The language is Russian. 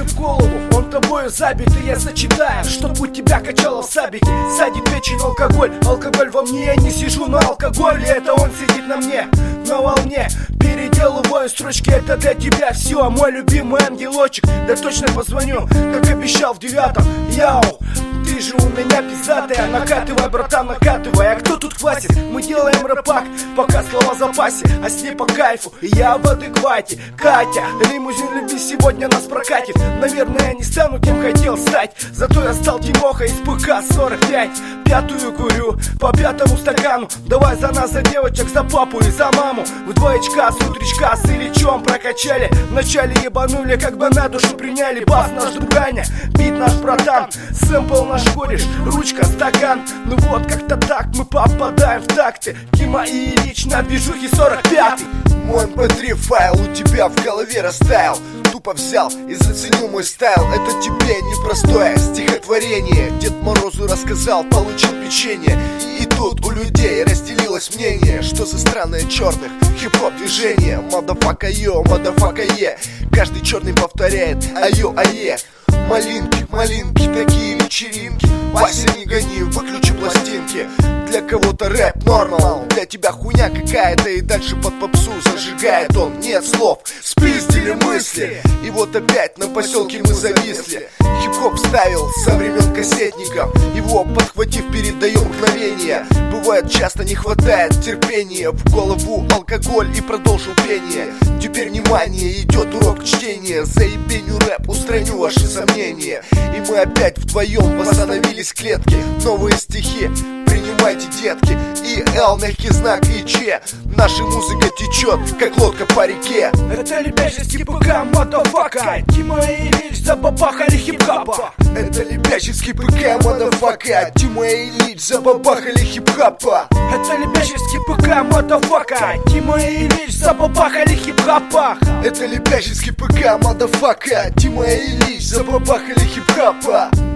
мысли в голову, он тобою забит, и я зачитаю, чтоб у тебя качало в сабике. Садит печень алкоголь, алкоголь во мне, я не сижу на алкоголе, это он сидит на мне, на волне. Переделываю строчки, это для тебя все, мой любимый ангелочек. Да точно позвоню, как обещал в 9-м. Яу, ты же у меня пиздатая, накатывай, братан, накатывай. А кто тут хватит? Мы делаем рэпак, пока слова в запасе, а с ней по кайфу, и я в адеквате. Катя, лимузин любви сегодня нас прокатит. Наверное, я не стану кем хотел стать, зато я стал Тимоха из ПК-45. Пятую курю по 5-му стакану. Давай за нас, за девочек, за папу и за маму. В двоечка, с утречка, с Ильичом прокачали. Вначале ебанули, как бы на душу приняли. Бас наш друганя, бит наш братан, сэмпл наш кореш, ручка, стакан. Ну вот, как-то так мы попадаем в такты. Тима и Ильич на движухе 45-й. Мой mp3 файл у тебя в голове растаял. Тупо взял и заценил мой стайл. Это тебе непростое стихотворение. Дед Морозу рассказал, получил печенье. И тут у людей разделилось мнение, что за странное черных хип-хоп движение. Мадафака йо, мадафака е. Каждый черный повторяет айо, ае. Малинки, малинки, такие вечеринки. Вася, не гони, выключи пластинки. Для кого-то рэп нормал, для тебя хуйня какая-то. И дальше под попсу зажигает он. Нет слов, спиздили мысли. И вот опять на поселке мы зависли. Хип-хоп ставил со времен кассетников. Его подхватив передаем мгновение. Бывает часто не хватает терпения. В голову алкоголь и продолжил пение. Теперь внимание, идет урок чтения. Заебеню рэп, устраню ваши сомнения. И мы опять вдвоем восстановились клетки. Новые стихи принимайте, детки. И Л, мягкий знак, и Ч. Наша музыка течет, как лодка по реке. Это Лебяжинский ПК, мадафака. Тима и Ильич забабахали хип-хопа. Это Лебяжинский ПК, мадафака. Тима и Ильич забабахали хип-хопа. Это Лебяжинский ПК, мадафака. Тима и Ильич забабахали хип-хопа. Это Лебяжинский ПК, мадафака. Тима и Ильич забабахали хип-хопа.